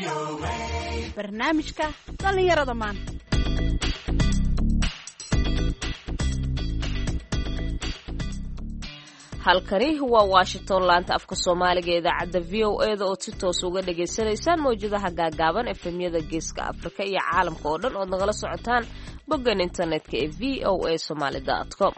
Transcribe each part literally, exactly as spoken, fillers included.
barnaamijka dhalinyarada maanta. halkani waa Washington, laanta afka Soomaaliga ee idaacadda V O A da oo si toos uga dhageysanaysaan mawjadaha gaagaaban efemyada Geeska Afrika iyo caalamka oo dhan oo nagala socotaan boggan internetka ee v o a somali dot com.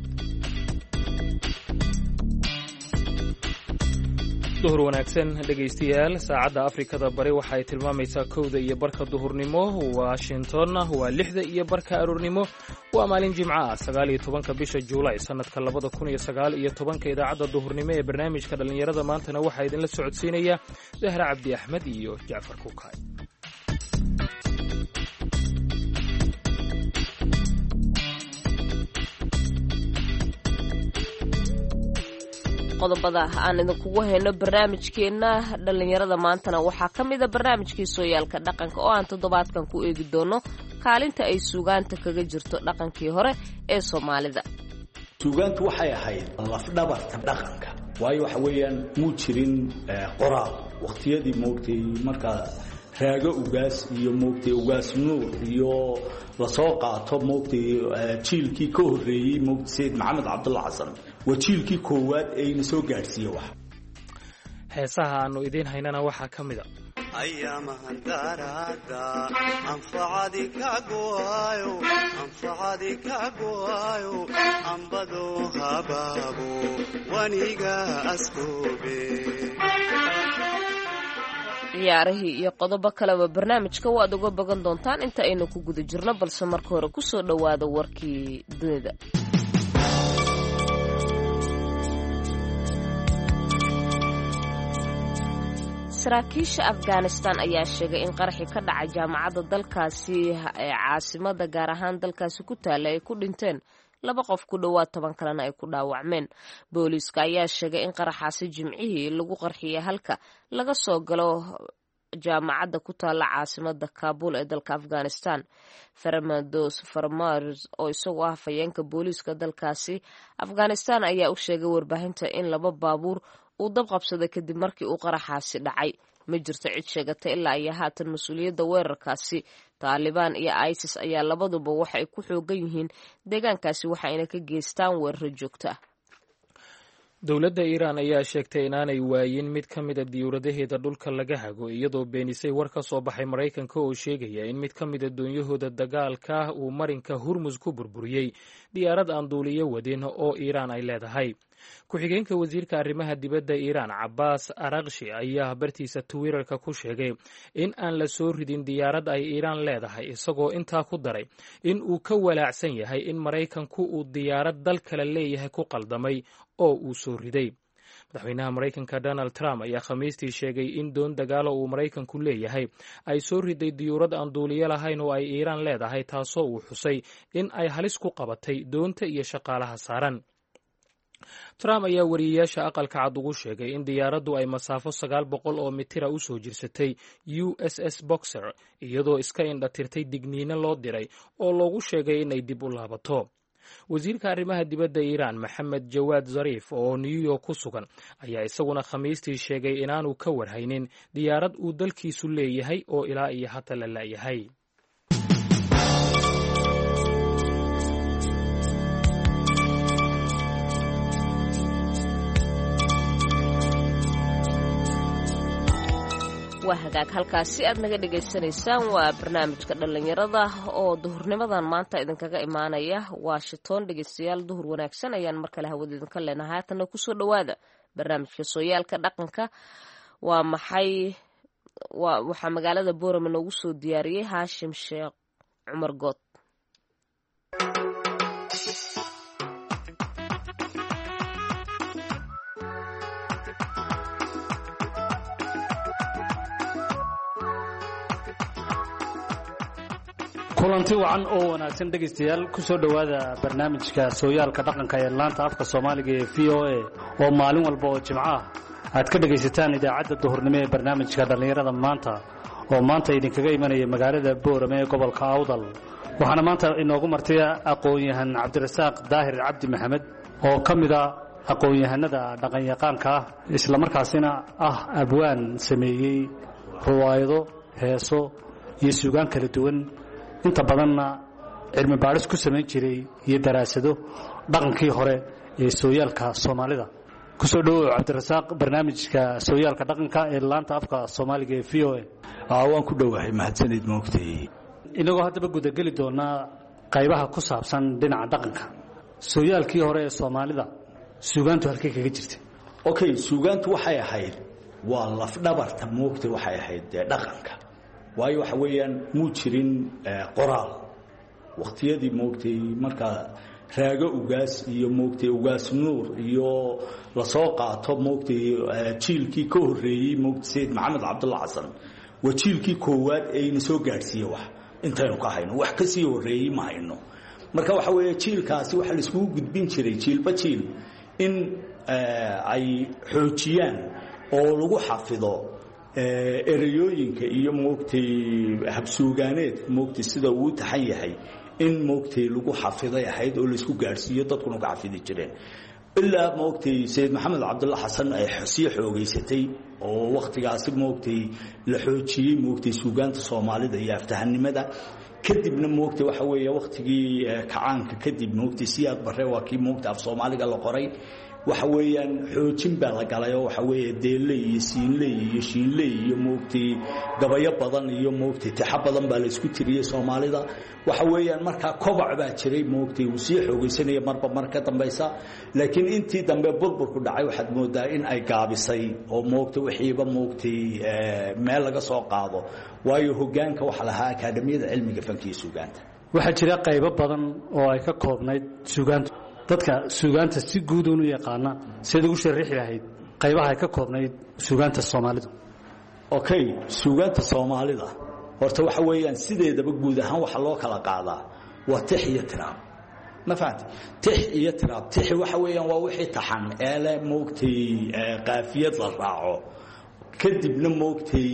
duhur wanaagsan dhegaystayaal, saacadda Afrikada bari waxay tilmaamaysaa kowda iyo barka duhurnimo, Washingtonna waa lixda iyo barka aroornimo. waa maalin Jimco ah sagaal iyo tobanka bisha Juulaay sanadka labada kun iyo sagaal iyo tobanka. idaacadda duhurnimo ee barnaamijka dhalinyarada maantana waxaa idinla socodsiinaya Zahra Cabdi Axmed iyo Jacfar Kuukay. qodobada aan idinkugu hayno barnaamijkeena dhalinyarada maantana waxaa ka mid ah barnaamijkii sooyaalka dhaqanka oo aan toddobaadkan ku eegi doono kaalinta ay suugaanta kaga jirto dhaqankii hore ee Soomaalida. suugaantu waxay ahayd lafdhabarta dhaqanka, waayo waxa weeyaan muu jirin qoraal waqtiyadii moogtay markaa raago ugaas iyo moogtay ugaas nuur iyo la soo qaato moogtay jiilkii ka horreeyay moogtay Sayid Maxamed Cabdulla Xasan wajiilkii koowaad ee soo gaarsiiyay wax. heesaha aanu idin haynana waxaa ka mid ah أيامها دارada anfacadi ka gooyo anfacadi ka gooyo ambado hababo waniga askoobe. ciyaarihii iyo qodobo kaleba barnaamijka waad uga bogan doontaan inta aynu ku guda jirno, balse marka hore ku soo dhawaada warkii dunida. saraakiisha Afghanistan ayaa sheegay in qaraxi ka dhacay jaamacadda dalkaasi ee caasimada gaar ahaan dalkaasi ku taala ay ku dhinteen laba qof, ku dhowaad toban kalena ay ku dhaawacmeen. booliiska ayaa sheegay in qaraxaasi jimcihii lagu qarxiyay halka laga soo galo jaamacadda ku taala caasimada Kabul ee dalka Afghanistan. Farmados Farmars oo isagu ah hafayeenka booliiska dalkaasi Afghanistan ayaa u sheegay warbaahinta in laba baabuur uu dab qabsaday kadib markii uu qaraxaasi dhacay. ma jirto cid sheegatay ilaa iyo haatan mas-uuliyadda weerarkaasi. Taliban iyo ISIS ayaa labaduba waxay ku xoogan yihiin deegaankaasi waxayna ka geystaan weeraro joogto ah. dowladda Iiraan ayaa sheegtay inaanay waayin mid ka mid a diyuuradaheeda dhulka laga hago, iyadoo beenisay war ka soo baxay Maraykanka oo sheegaya in mid ka mid a doonyahooda dagaalka uu marinka Hormuz ku burburiyey diyaarad aan duuliyo wadin oo Iiraan ay leedahay. ku-xigeenka wasiirka arrimaha dibadda Iiraan Cabbaas Araghchi ayaa bartiisa Twitterka ku sheegay in aan la soo ridin diyaarad ay Iiraan leedahay, isagoo intaa ku daray in uu ka walaacsan yahay in Maraykanku uu diyaarad dal kale leeyahay ku qaldamay oo uu soo riday. madaxweynaha Maraykanka Donald Trump ayaa Khamiistii sheegay in doon dagaalo uu Maraykanku leeyahay ay soo riday diyuurad aan duuliyo lahayn oo ay Iiraan leedahay, taasoo uu xusay in ay halis ku qabatay doonta iyo shaqaalaha saaran. Trump ayaa wariyeyaasha aqalka cad ugu sheegay in diyaaraddu ay masaafo sagaal boqol oo mitira u soo jirsatay U S S Boxer, iyadoo iska indhatirtay digniino loo diray oo loogu sheegay inay dib u laabato. wasiirka arrimaha dibadda Iiraan Maxamed Jawaad Zariif oo New York ku sugan ayaa isaguna Khamiistii sheegay inaanu ka warhaynin diyaarad uu dalkiisu leeyahay oo ilaa iyo hata la laayahay. waa hagaag halkaasi aad naga dhegaysanaysaan waa barnaamijka dhalinyarada oo duhurnimadan maanta idinkaga imaanaya Washington. dhegaystayaal duhur wanaagsan ayaan mar kale hawada idinka leenahay. haatana kusoo dhawaada barnaamijka sooyaalka dhaqanka. waa maxay waxaa magaalada Boorama noogu soo diyaariyey Haashim Sheekh Cumar Good. kulanti wacan oo wanaagsan dhegaystayaal ku soo dhowaada barnaamijka sooyaalka dhaqanka ee laanta afka Soomaaliga ee V O A oo maalin walba oo Jimco ah aad ka dhagaysataan idaacadda duhurnimo ee barnaamijka dhalinyarada maanta oo maanta idinkaga imanaya magaalada Boorama ee gobolka Awdal. waxaana maanta inoogu martay aqoon-yahan Cabdirasaaq Daahir Cabdi Maxamed oo ka mid ah aqoon-yahanada dhaqan yaqaanka ah isla markaasina ah abwaan sameeyay riwaayado heeso iyo suugaan kala duwan inta badanna cilmi baadhis ku samayn jiray iyo daraasado dhaqankii hore ee sooyaalka soomaalida kusoo dhawow cabdirasaaq barnaamijka sooyaalka dhaqanka ee laanta afka soomaaliga ee v o a waan ku dhowahay mahadsanid moogtay inagoo haddaba gudageli doonaa qaybaha ku saabsan dhinaca dhaqanka sooyaalkii hore ee soomaalida suugaantu halkay kaga jirtay okay suugaantu waxay ahayd waa lafdhabarta moogtay waxay ahayd dhaqanka waayo waxa weeyaan muu jirin qoraal waqtiyadii moogtay markaa raago ugaas iyo moogtay ugaas nuur iyo la soo qaato moogtay jiilkii ka horeeyay moogtay sayid maxamed cabdulla xasan waa jiilkii koowaad ee ina soo gaadhsiiyey wax intaynu ka hayno wax ka sii horeeyey ma hayno marka waxa weeye jiilkaasi waxa la iskugu gudbin jiray jiilba jiil in ay xoojiyaan oo lagu xafido ereyooyinka iyo moogtay habsuugaaneed moogtay sida uu taxan yahay in moogtay lagu xafiday ahayd oo la isku gaarsiiyo dadkuna ka xafidi jireen ilaa moogtay sayid maxamed cabdulla xasan ay sii xoogaysatay oo waqtigaasi moogtay la xoojiyey moogtay suugaanta soomaalida iyo aftahanimada kadibna moogtay waxa weeye waqtigii kacaanka kadib moogtay siyaad bare waa kii moogtay af soomaaliga la qoray waxa weeyaan xoojin baa la galay oo waxa weeye deelley iyo siinley iyo shiinley iyo moogtay gabayo badan iyo moogtay tixa badan baa la isku tiriyey soomaalida waxa weeyaan markaa kobac baa jiray moogtay uu sii xoogaysanaya marba mar ka dambaysa laakiin intii dambe burburku dhacay waxaad moodaa in ay gaabisay oo moogtay wixiiba moogtay meel laga soo qaado waayo hoggaanka waxa lahaa akaadamiyada cilmiga fanka iyo suugaanta waxaa jira qaybo badan oo ay ka koobnayd suugaantu dadka suugaanta si guud u yaqaana sida ugu sharixi lahayd qaybaha ay ka koobnayd suugaanta Soomaalidu okay suugaanta Soomaalida horta waxa weeyaan sideedaba guud ahaan waxa loo kala qaadaa waa tix iyo tiraab ma fahanti tix iyo tiraab tix waxa weeyaan waa wixii taxan eele moogtay qaafiyad la raaco kadibna moogtay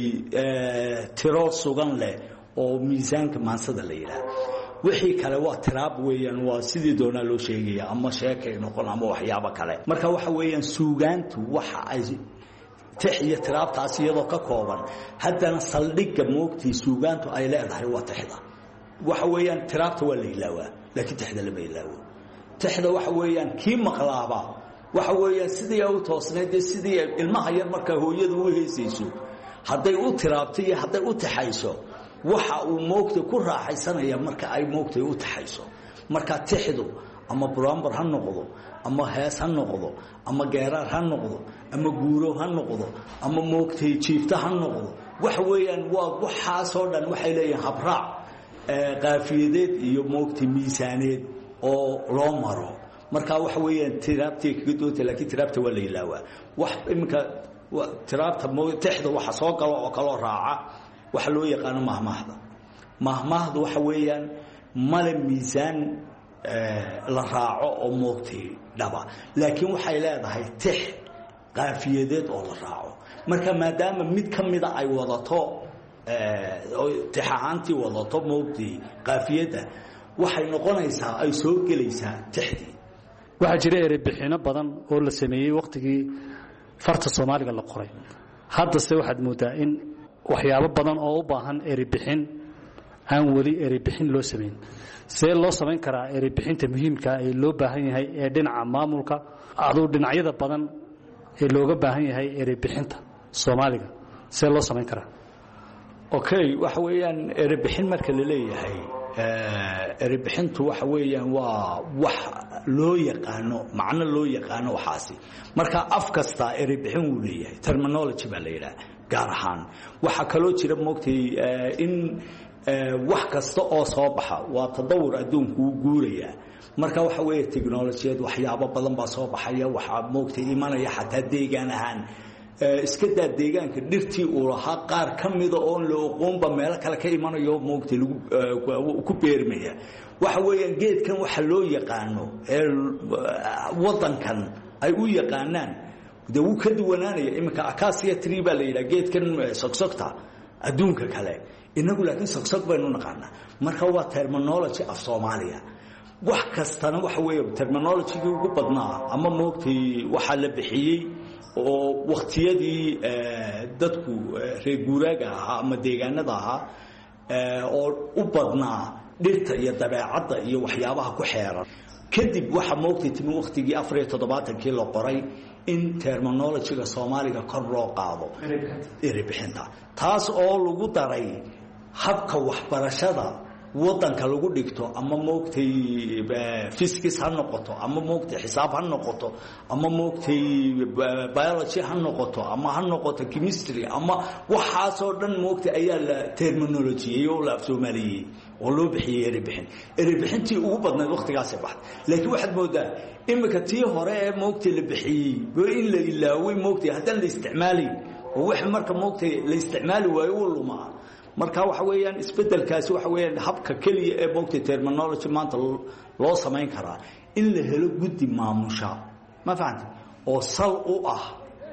tiro sugan leh oo miisaanka maansada la yiraahdo wixii kale waa tiraab weeyaan waa sidii doona loo sheegaya ama sheekay noqon ama waxyaabo kale marka waxa weeyaan suugaantu waxa ay tix iyo tiraabtaas iyadoo ka kooban haddana saldhigga moogtay suugaantu ay leedahay waa tixda waxa weeyaan tiraabta waa la ilaawaa laakiin tixda lama ilaawo tixda waxa weeyaan kii maqlaaba waxa weeyaan sidii ay u toosneed sidii ilmaha yar marka hooyadu u heesayso hadday u tiraabtay iyo hadday u tixayso waxa uu moogtay ku raaxaysanaya marka ay moogtay u taxayso marka tixdu ama buraanbar ha noqdo ama hees ha noqdo ama geeraar ha noqdo ama guuro ha noqdo ama moogtay jiifta ha noqdo wax weeyaan waa waxa soo dhan waxay leeyihiin habraac qaafiyadeed iyo moogtay miisaaneed oo loo maro marka wax weeyaan tiraabtii kaga doonta laakiin tiraabta waa la ilaawaa wax imka tiraabta tixda waxa soo galo oo kala raaca waxa loo yaqaan mahmaahda mahmaahdu waxa weeyaan mala miisaan la raaco oo moogtay dhaba laakiin waxay leedahay tix qaafiyadeed oo la raaco marka maadaama mid kamida ay wadato oo tixaantii wadato moogtay qaafiyada waxay noqonaysaa ay soo gelaysaa tixdii waxa jira eray bixino badan oo la sameeyay waqtigii farta Soomaaliga la qoray hadda se waxaad moodaa in waxyaabo badan oo u baahan eri bixin aan wali eri bixin loo sameyn see loo sameyn karaa eri bixinta muhiimka ee loo baahan yahay ee dhinaca maamulka adoo dhinacyada badan ee looga baahan yahay eri bixinta Soomaaliga see loo sameyn karaa okay waxa weeyaan eri bixin marka la leeyahay eri bixintu waxa weeyaan waa wax loo yaqaano macna loo yaqaano waxaasi marka af kasta eri bixin uu leeyahay terminology baa la yiraahdaa gaar ahaan waxa kaloo jira moogtay in wax kasta oo soo baxa waa tadawur adduunku uu guuraya marka waxa weeye technology waxyaabo badan baa soo baxaya waxa moogtay imanaya xataa deegaan ahaan iska daa deegaanka dhirtii uu lahaa qaar kamida oo la aqoonba meel kale ka imanayo moogtay lagu ku beermaya waxa weeyaan geedkan waxa loo yaqaano ee wadankan ay u yaqaanaan de uu ka duwanaanaya imika acacia tree baa la yiraahdaa geedkan sogsogta adduunka kale inagu laakiin sogsog baynu naqaanaa marka waa terminology af Soomaaliya wax kastana waxa weeye terminology ugu badnaa ama moogtay waxa la bixiyay oo waqtiyadii dadku reer guuraaga ahaa ama deegaanada ahaa oo u badnaa dhirta iyo dabeecadda iyo waxyaabaha ku xeeran kadib waxa moogtay timi waqtigii afar iyo toddobaatankii la qoray in terminology-ga Soomaaliga kor loo qaado erebixinta taas oo lagu daray habka waxbarashada wadanka lagu dhigto ama moogtay physics ha noqoto ama moogtay xisaab ha noqoto ama moogtay biology ha noqoto ama ha noqoto chemistry ama waxaas oo dhan moogtay ayaa la terminology iyo la Soomaaliyeey oo loo bixiyay erebixin erebixintii ugu badnayd waqtigaas baxd laakiin waxaad moodaa imika tii hore ee moogtay la bixiyay boo in la ilaaway moogtay haddana la isticmaalay oo wax marka moogtay la isticmaali waayo uu lumaa marka waxa weeyaan isbedelkaasi waxa weeyaan habka kaliya ee moogtay terminology maanta loo sameyn karaa in la helo guddi maamusha ma fahanti oo sal u ah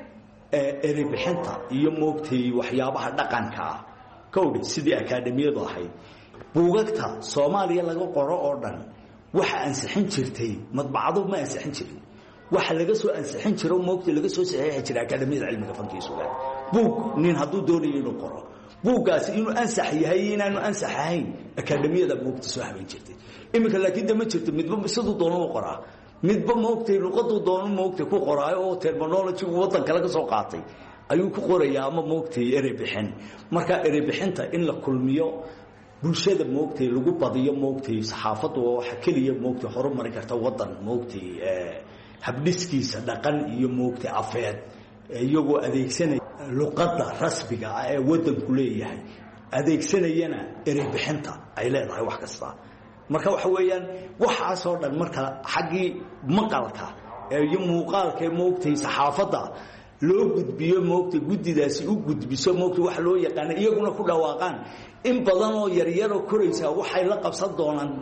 ee erebixinta iyo moogtay waxyaabaha dhaqanka ah kowdi sidii akaademiyadu ahayd buugagta Soomaaliya laga qoro oo dhan waxa ansixin jirtay madbacadu ma ansixin jirin waxa laga soo ansixin jiro moogtay laga soo saxiixi jiray akaademiyada cilmiga fanka iyo suugaanta buug nin hadduu doonayo inuu qoro buuggaasi inuu ansax yahay inaanu ansax ahayn akaademiyada buugta soo habeyn jirtay imika laakiin dama jirto midba sidoo doono u qoraa midba moogtay luqadu doono moogtay ku qoraayo oo terminology wadan kale ka soo qaatay ayuu ku qorayaa ama moogtay erebixin marka erebixinta in la kulmiyo bulshada moogtay lagu badiyo moogtay saxaafadu waxa kaliya moogtay horumar karta wadan moogtay ee habdhiskiisa dhaqan iyo moogtay afeed iyagoo adeegsanay luqadda rasmiga ah ee wadanku leeyahay adeegsanayana erebixinta ay leedahay wax kasta marka waxa weeyaan waxaas oo dhan marka xaqii maqalka iyo muuqaalka moogtay saxaafada loo gudbiyo moogtay gudidaasi u gudbiso moogtay wax loo yaqaan iyaguna ku dhawaaqaan in badan oo yar yar oo koraysa waxay la qabsan doonaan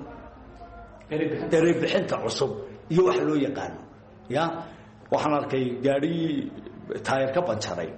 erebixinta cusub iyo wax loo yaqaan ya waxaan arkay gaari taayir ka banjaray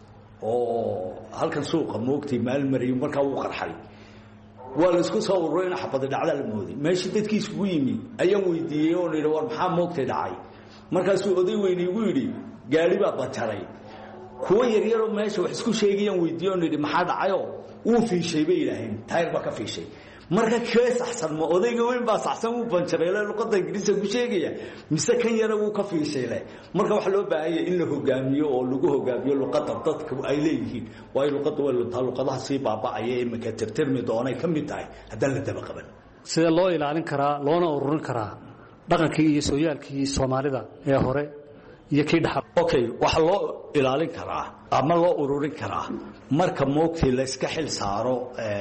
oo halkan suuqa moogtay maal mariyo marka uu qarxay waa la isku soo ururin xabad dhacda la mooday meeshii dadkiis ugu yimi ayaan weydiiyay oo nidhi war maxaa moogtay dhacay markaasuu oday weyn igu yiri gaari baa banjaray kuwa yar yar oo meesha wax isku sheegayaan weydiiyay oo nidhi maxaa dhacayo uu fiishay bay ilaahin taayir baa ka fiishay marka kee saxsan ma odayga weyn baa saxsan uu banjaray luqadda ingiriisiga ku sheegaya mise kan yar uu ka fiishay marka waxa loo baahan yahay in la hogaamiyo oo lagu hogaamiyo luqadda dadka ay leeyihiin waa luqadda waa luqadaha si baaba'aya ee marka tirtirmi doonay kamid tahay haddana la daba qaban sida loo ilaalin karaa loona ururin karaa dhaqankii iyo sooyaalkii Soomaalida ee hore iyo kii dhaxal okay waxa loo ilaalin karaa ama loo ururin karaa marka moogtay la iska xil saaro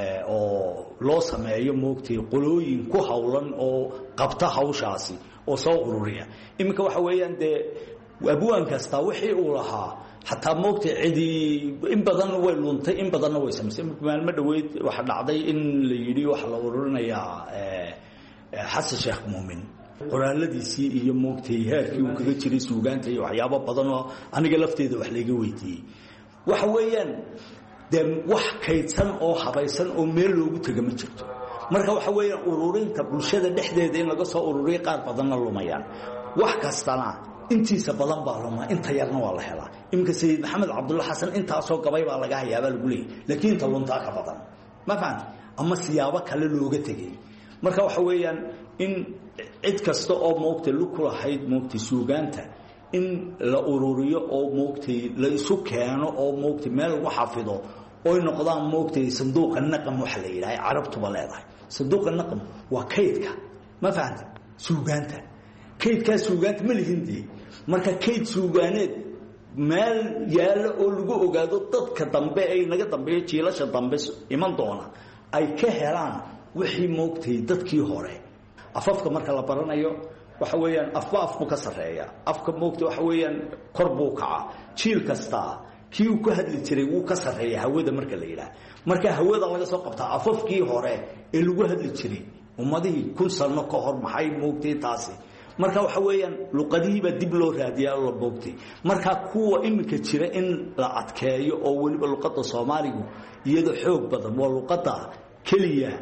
oo loo sameeyo moogtay qolooyin ku hawlan oo qabta hawshaasi oo soo ururiya imika waxa weeyaan de abwaan kasta wixii uu lahaa hatta moogtay cidi in badan way luntay in badan way samaysay maalmo dhaweyd waxa dhacday in la yiri waxa la ururinayaa Xasan Sheekh Muumin qoraaladiisii iyo moogtay heerkii uu kaga jiray suugaanta iyo waxyaabo badan oo aniga lafteeda wax laga weydiiyay waxa weeyaan de wax kaydsan oo habaysan oo meel loogu taga ma jirto marka waxa weeyaan ururinta bulshada dhexdeeda in laga soo ururiyo qaar badanna lumayaan wax kastana intiisa badan baa luma inta yarna waa la helaa imka Sayid Maxamed Cabdulla Xasan inta soo gabay baa laga hayaa lagu leeyahay laakiin ta lunta ka badan ma fahanti ama siyaabo kale looga tagay marka waxa weeyaan in cid kasta oo moogtay lu kula hayd moogtay suugaanta in la ururiyo oo moogtay la isu keeno oo moogtay meel wax xafido oo noqdaan moogtay sanduuqa naqam waxa la yiraahdo carabtu ba leedahay sanduuqa naqam waa kaydka ma fahanti suugaanta kaydka suugaanta ma lihindii marka kayd suugaaneed meel yaala oo lagu ogaado dadka dambe ay naga dambeeyo jiilasha dambe iman doona ay ka helaan wixii moogtay dadkii hore afafka marka la baranayo waxa weeyaan afba afku ka sareeya afka moogtay waxa weeyaan kor buu kaca jiil kasta kii uu ka hadli jiray uu ka sareeya hawada marka la yiraahdo marka hawada laga soo qabtaa afafkii hore ee lagu hadli jiray ummadii kun sano ka hor maxay moogtay taasi marka waxa weeyaan luqadiiba dib loo raadiyaa la boogtay marka kuwa imika jira in la adkeeyo oo waliba luqadda Soomaaligu iyada xoog badan waa luqadda kaliya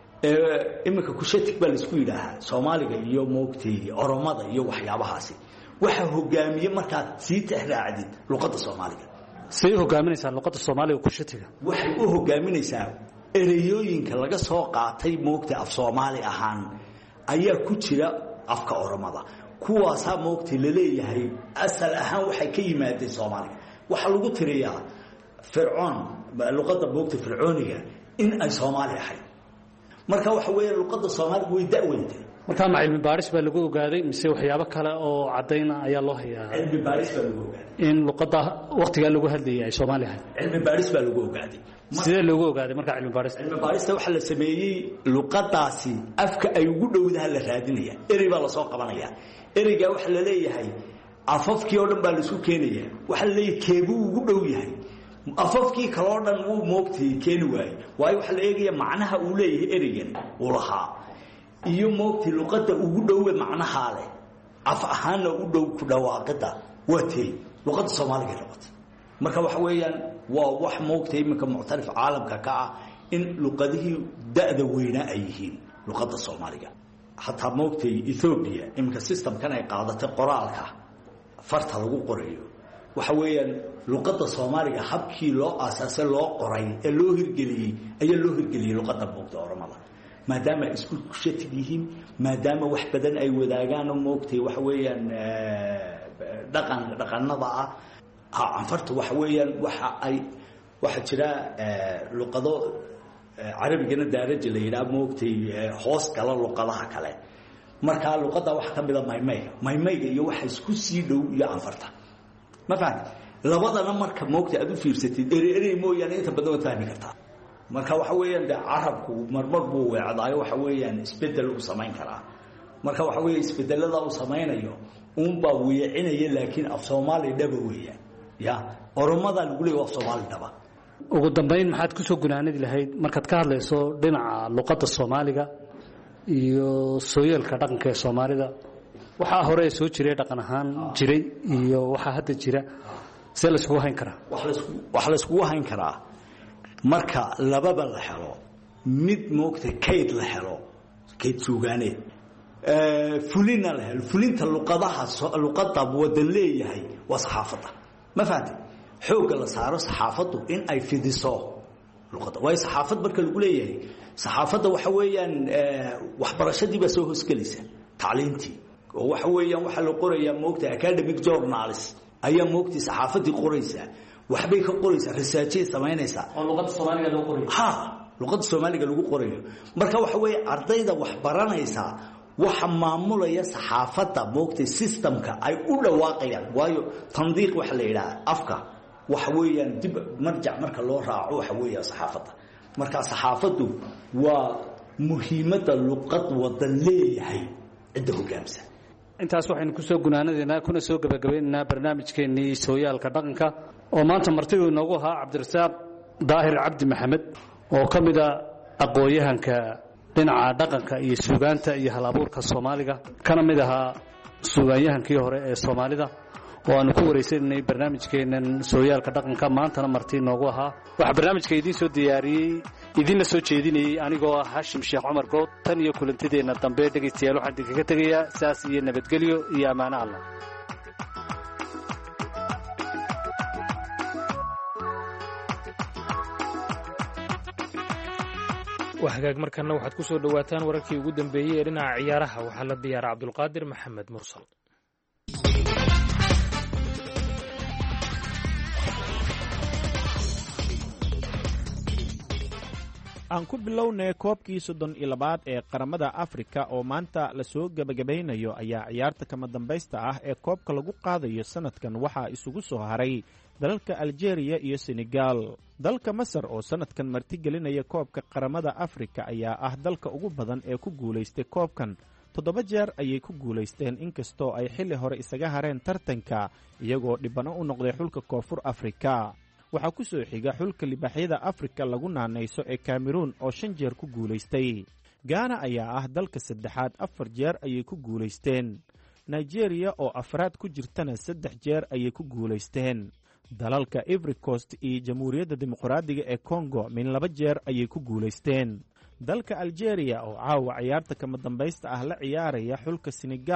ee imika ku sheetig bal isku yiraahaa Soomaaliga iyo moogtay Oromada iyo waxyaabahaasi waxa hogaamiye markaad sii tixraacdid luqadda soomaaliga. say hogaaminaysaa luqadda soomaaliga ku shatiga waxay u hogaaminaysaa ereyooyinka laga soo qaatay moogta af soomaali ahaan ayaa ku jira afka oromada kuwaasaa moogta la leeyahay asal ahaan waxay ka yimaadeen soomaaliga. waxaa lagu tiriyaa fircoon luqadda moogta fircooniga in ay soomaali ahayd. marka waxa weeye luqadda soomaaliga way da'weyntay. markaa ma cilmi baaris baa lagu ogaaday mise waxyaabo kale oo cadayna ayaa loo hayaa? cilmi baaris baa lagu ogaaday in luqadda waqtigaa lagu hadlayay ay soomaali ahayd. cilmi baaris baa lagu ogaaday. sidee loogu ogaaday markaa cilmi baarista? cilmi baarista waxaa la sameeyey luqadaasi afka ay ugu dhowdaha la raadinaya. erey baa lasoo qabanaya. ereygaa waxaa la leeyahay afafkii oo dhan baa laisku keenaya. waxaa la leeyahay keebuu ugu dhow yahay. afafkii kale oo dhan wuu moogtay keeni waaye. waayo waxaa la eegaya macnaha uu leeyahay ereygan uu lahaa iyo moogtay luqadda ugu dhowe macnahaa leh af ahaanna u dhow ku dhawaaqida waa tey luqadda soomaaliga noqotay. marka waxa weeyaan waa wax moogtay iminka muctarif caalamka ka ah in luqadihii da'da weynaa ay yihiin luqadda soomaaliga. xataa moogtay Ethiopia iminka systemkan ay qaadatay qoraalka farta lagu qorayo waxa weeyaan luqadda soomaaliga habkii loo aasaasay loo qoray ee loo hirgeliyey ayaa loo hirgeliyey luqadda moogta oromada maadaama ay isku shatig yihiin maadaama wax badan ay wadaagaan oo moogtay waxa weeyaan dhaqan dhaqanada ah. anfarta waxa weeyaan waxa ay waxa jira luqado carabigana daaraja la yiraahdo moogtay hoos kala luqadaha kale. marka luqada wax ka mid ah maymayga maymayga iyo waxa isku sii dhow iyo anfarta ma fahmi labadana marka moogtay aad u fiirsatid eri eri mooyaan inta badan waad fahmi kartaa. marka waxa weeyaan carabku marmar buu weecdaayo waxa weeyaan isbedel u samayn karaa. marka waxa weeye isbedelada uu samaynayo uun baa weecinaya laakiin af Soomaali dhaba weeyaan ya oromada lagu leeyahay af Soomaali dhaba. ugu dambeyn maxaad ku soo gunaanadi lahayd markaad ka hadlayso dhinaca luqadda Soomaaliga iyo sooyaalka dhaqanka ee Soomaalida waxa hore soo jiray dhaqan ahaan jiray iyo waxa hadda jira see la isku hayn karaa? wax la isku wax la isku hayn karaa marka lababa la helo mid moogtay kayd la helo kayd suugaaneed ee fulina la helo fulinta luqadaha luqadda wadan leeyahay waa saxaafadda. ma fahanti xoog la saaro saxaafaddu in ay fidiso luqadda way saxaafad marka lagu leeyahay saxaafadda waxa weeyaan waxbarashadii ba soo hosgelaysa tacliintii oo waxa weeyaan waxa la qorayaa moogtay academic journals ayaa moogtay saxaafadii qoraysa waxbay ka qoraysaa research samaynaysa oo luqadda Soomaaliga lagu qorayo. ha luqadda Soomaaliga lagu qorayo. marka waxa weey ardayda wax baranaysa waxa maamulaya saxaafadda moogtay systemka ay u dhawaaqayaan waayo tandiiq waxa la yiraahdaa afka waxa weeyaan dib marjac marka loo raaco waxa weeyaa saxaafadda. marka saxaafaddu waa muhiimada luqad wadan leeyahay cid hogaamsan. intaas waxaynu ku soo gunaanadeena kuna soo gabagabeynaa barnaamijkeenii sooyaalka dhaqanka oo maanta martidu inoogu ahaa Cabdirasaaq Daahir Cabdi Maxamed oo ka mid ah aqoonyahanka dhinaca dhaqanka iyo suugaanta iyo hal-abuurka Soomaaliga kana mid ahaa suugaanyahankii hore ee Soomaalida oo aanu ku wareysanay barnaamijkeenan sooyaalka dhaqanka maantana marti inoogu ahaa. waxa barnaamijka idin soo diyaariyay idinna soo jeedinayay anigoo ah Hashim Sheekh Cumar Good. tan iyo kulantideena dambe dhageystayaal waxaan idinkaga tegayaa saas iyo nabadgelyo iyo amaano Allah. وحقاق مركنا waxaad ku soo dhawaataan wararkii ugu dambeeyay ee dhinaca ciyaaraha waxa la diyaar Cabdulqaadir Maxamed Mursal. aan ku bilownay koobkii soddon iyo labaad ee qaramada Afrika oo maanta la soo gabagabeynayo ayaa ciyaarta kama dambaysta ah ee koobka lagu qaadayo sanadkan waxaa isugu soo haray dalalka Algeria iyo Senegal. dalka Masar oo sanadkan martigelinaya koobka qaramada Afrika ayaa ah dalka ugu badan ee ku guulaystay koobkan. toddoba jeer ayay ku guulaysteen inkastoo ay xilli hore isaga hareen tartanka iyagoo dhibano u noqday xulka Koonfur Afrika. waxaa ku soo xiga xulka libaaxyada Afrika lagu naanayso ee Cameroon oo shan jeer ku guulaystay. Ghana ayaa ah dalka saddexaad afar jeer ayay ku guulaysteen. Nigeria oo afraad ku jirtana saddex jeer ayay ku guulaysteen. dalalka Ivory Coast iyo Jamhuuriyadda Dimuqraadiga ee Congo min laba jeer ayay ku guulaysteen. dalka Algeria oo caawa ciyaarta kama dambaysta ah la ciyaaraya xulka Senegal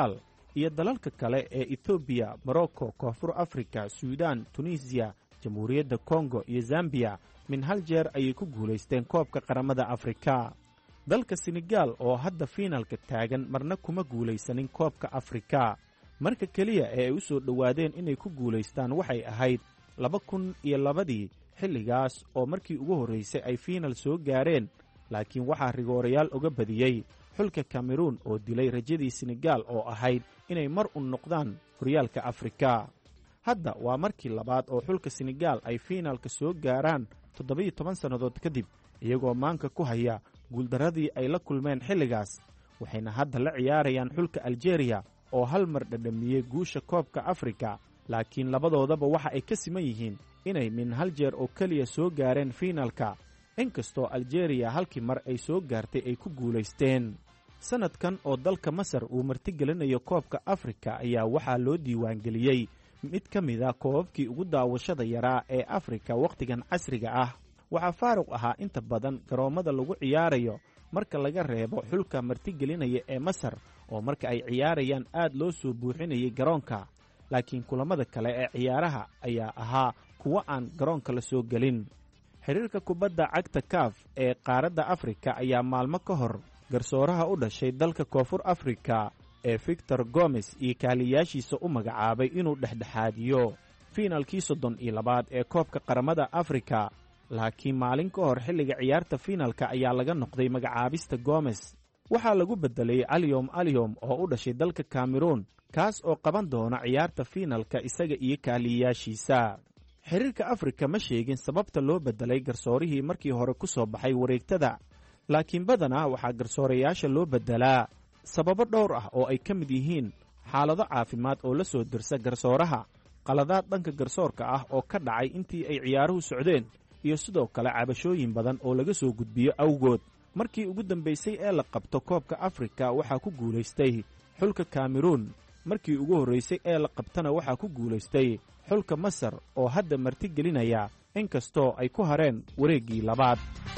iyo dalalka kale ee ethoobiya, morocco, koonfur afrika, suudaan, tunisiya, jamhuuriyadda kongo iyo zambiya min hal jeer ayay ku guulaysteen koobka qaramada afrika. dalka senegaal oo hadda fiinalka taagan marna kuma guulaysanin koobka afrika. marka keliya ee ay u soo dhowaadeen inay ku guulaystaan waxay ahayd laba kun iyo labadii, xilligaas oo markii ugu horraysay ay fiinal soo gaareen, laakiin waxaa rigoorayaal uga badiyey xulka kameruun oo dilay rajadii senegaal oo ahayd inay mar un noqdaan horyaalka afrika. hadda waa markii labaad oo xulka senegaal ay fiinalka soo gaaraan toddobiyo toban sannadood kadib, iyagoo maanka ku haya guuldarradii ay la kulmeen xilligaas. waxayna hadda la ciyaarayaan xulka aljeeriya oo hal mar dhadhamiyey guusha koobka afrika, laakiin labadoodaba waxa ay ka siman yihiin inay min hal jeer oo keliya soo gaareen fiinalka, inkastoo aljeeriya halkii mar ay soo gaartay ay ku guulaysteen. sannadkan oo dalka masar uu martigelinayo koobka afrika ayaa waxaa loo diiwaangeliyey mid ka mida koobabkii ugu daawashada yaraa ee afrika wakhtigan casriga ah. waxaa faaruq ahaa inta badan garoommada lagu ciyaarayo marka laga reebo xulka martigelinaya ee masar oo marka ay ciyaarayaan aad loo soo buuxinayay garoonka, laakiin kulammada kale ee ciyaaraha ayaa ahaa kuwo aan garoonka la soo gelin. xiriirka kubadda cagta kaaf ee qaaradda afrika ayaa maalmo ka hor garsooraha u dhashay dalka koonfur afrika ee victor gomes iyo kaaliyaashiisa u magacaabay inuu dhexdhexaadiyo fiinalkii soddon iyo labaad ee koobka qaramada afrika, laakiin maalin ka hor xilliga ciyaarta fiinalka ayaa laga noqday magacaabista gomes. waxaa lagu beddelay alyom alyom oo u dhashay dalka kameruun, kaas oo qaban doona ciyaarta fiinalka isaga iyo kaaliyayaashiisa. xiriirka afrika ma sheegin sababta loo beddelay garsoorihii markii hore ku soo baxay wareegtada, laakiin badanaa waxaa garsoorayaasha loo beddelaa sababo dhowr ah oo ay ka mid yihiin xaalado caafimaad oo la soo dirsa garsooraha, qaladaad dhanka garsoorka ah oo ka dhacay intii ay ciyaaruhu socdeen, iyo sidoo kale cabashooyin badan oo laga soo gudbiyo awgood. markii ugu dambaysay ee la qabto koobka afrika waxaa ku guulaystay xulka kameruun, markii ugu horraysay ee la qabtana waxaa ku guulaystay xulka masar oo hadda martigelinaya, inkastoo ay ku hareen wareeggii labaad.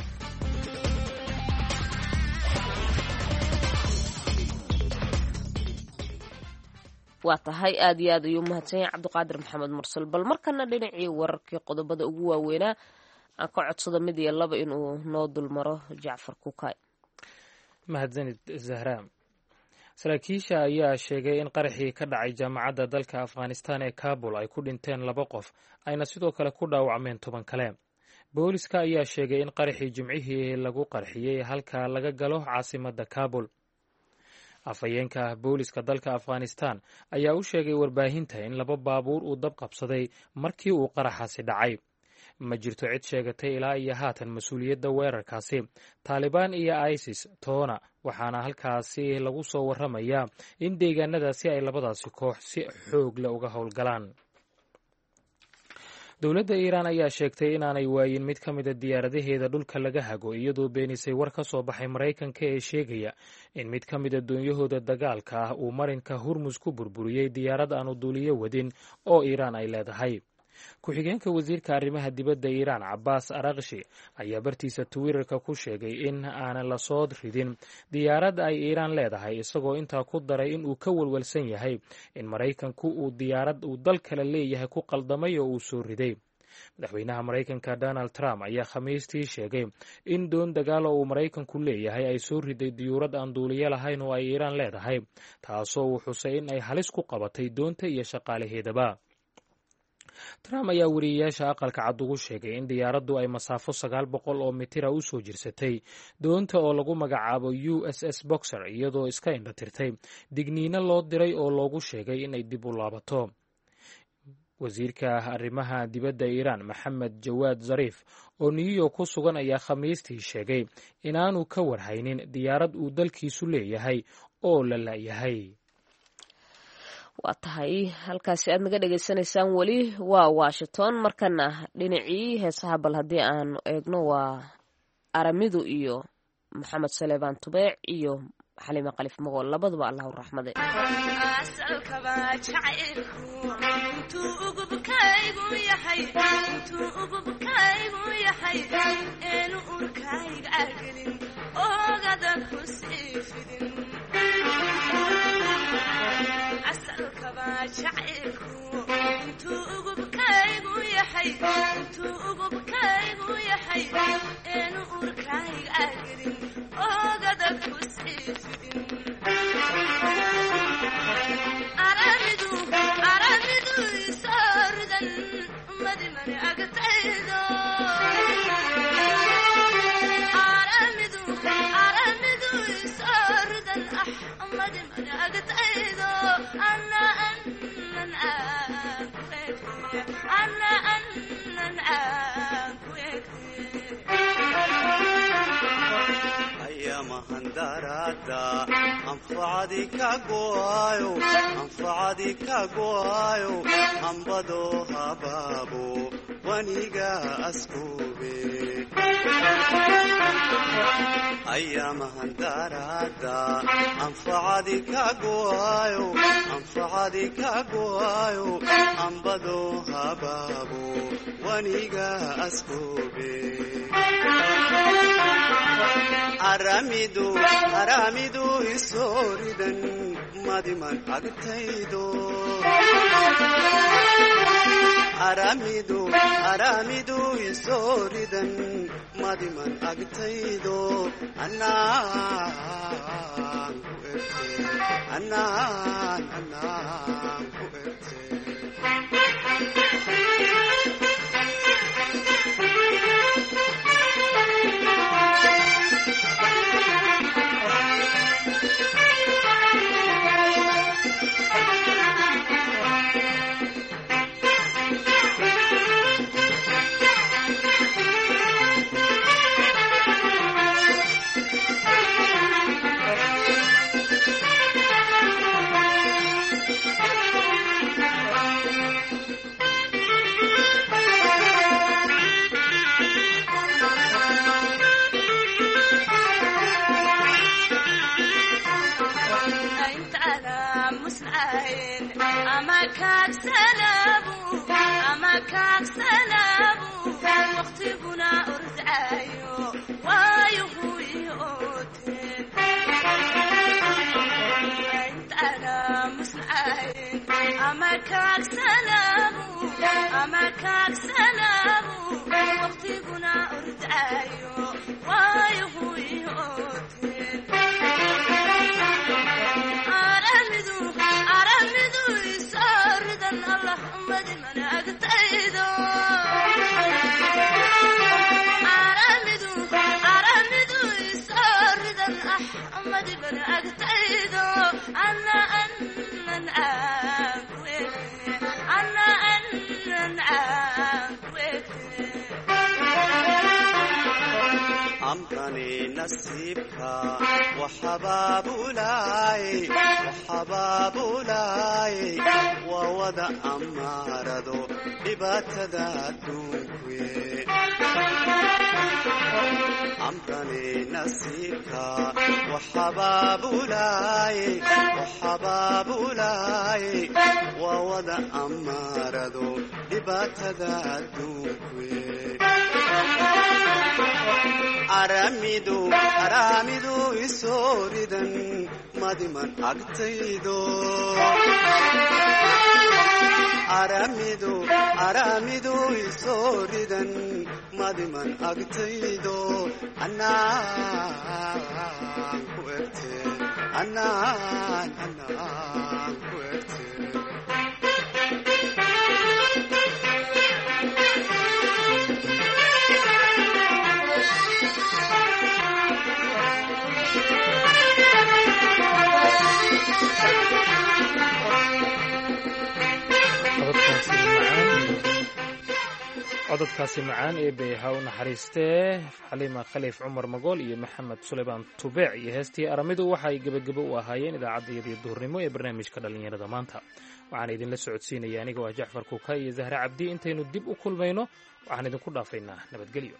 waa tahay aad iyo aad ayuu mahadsan yahay cabdiqaadir maxamed mursal. bal markana dhinacii wararkii qodobada ugu waaweynaa aan ka codsado mid iyo laba inuu noo dulmaro jacfar kukay. mahadsanid zahra. saraakiisha ayaa sheegay in qaraxii ka dhacay jaamacadda dalka afghanistan ee kabul ay ku dhinteen laba qof, ayna sidoo kale ku dhaawacmeen toban kale. booliska ayaa sheegay in qaraxii jimcihii lagu qarxiyey halka laga galo caasimadda kabul. afhayeenka booliska dalka afghanistan ayaa u sheegay warbaahinta in laba baabuur uu dab qabsaday markii uu qaraxaasi dhacay. ma jirto cid sheegatay ilaa iyo haatan mas-uuliyadda weerarkaasi, taalibaan iyo isis toona, waxaana halkaasi lagu soo warramayaa in deegaanadaasi ay labadaasi koox si xoog leh uga howlgalaan. dowladda iiraan ayaa sheegtay inaanay waayin mid ka mida diyaaradaheeda dhulka laga hago, iyadoo beenisay war ka soo baxay maraykanka ee sheegaya in mid ka mida doonyahooda dagaalka ah uu marinka hurmus ku burburiyey diyaarad aanu duuliyo wadin oo iiraan ay leedahay. ku-xigeenka wasiirka arrimaha dibadda iiraan cabbaas arakshi ayaa bartiisa twitterka ku sheegay in aanan la soo ridin diyaarad ay iiraan leedahay, isagoo intaa ku daray in uu ka walwalsan yahay in maraykanku uu diyaarad uu dal kale leeyahay ku qaldamay oo uu soo riday. madaxweynaha maraykanka donald trump ayaa khamiistii sheegay in doon dagaal oo uu maraykanku leeyahay ay soo riday diyuurad aan duuliyo lahayn oo ay iiraan leedahay, taasoo uu xusay in ay halis ku qabatay doonta iyo shaqaalaheedaba. trump ayaa weriyeyaasha aqalka cad ugu sheegay in diyaaraddu ay masaafo sagaal boqol oo mitira u soo jirsatay doonta oo lagu magacaabo u s s boxer, iyadoo iska indhatirtay digniino loo diray oo loogu sheegay inay dib u laabato. wasiirka arrimaha dibadda iiraan maxamed jawaad zariif oo new york ku sugan ayaa khamiistii sheegay inaanu ka warhaynin diyaarad uu dalkiisu leeyahay oo la la'yahay. waa tahay halkaasi aad naga dhegaysanaysaan weli waa washington. markana dhinacii heesaha bal haddii aanu eegno waa aramidu iyo maxamed saleebaan tubeec iyo xalima qalif magool, labaduba allahu raxmade. anfacadi ka goayo anfacadi ka goayo ambado hababo waniga askube ayamahan darada anfacadi ka goayo anfacadi ka goayo ambado hababo waniga askube aramidu aramidu isoridan madiman agtaydo aramidu aramidu isoridan madiman agtaydo anaan ku erte anaan anaan ku erte nasiibka waxabaabulaay waxabaabulaay waa wada amaarado dhibaatada adduunkuye amkani nasiibka waxabaabulaay waxabaabulaay waa wada amaarado dhibaatada adduunkuye aramidu aramidu isoridan madiman agtaydo aramidu aramidu isoridan madiman agtaydo anaan ku erte anaan anaan ku erte cododkaasi macaan ee beeha u naxariistee xaliima khaliif cumar magool iyo maxamed suleymaan tubeec iyo heestii aramidu waxaay gebagebo u ahaayeen idaacaddayadii duhurnimo ee barnaamijka dhallinyarada maanta waxaan idinla socodsiinaya anigoo ah jacfar kuuka iyo zahre cabdi intaynu dib u kulmayno waxaan idinku dhaafaynaa nabadgelyo.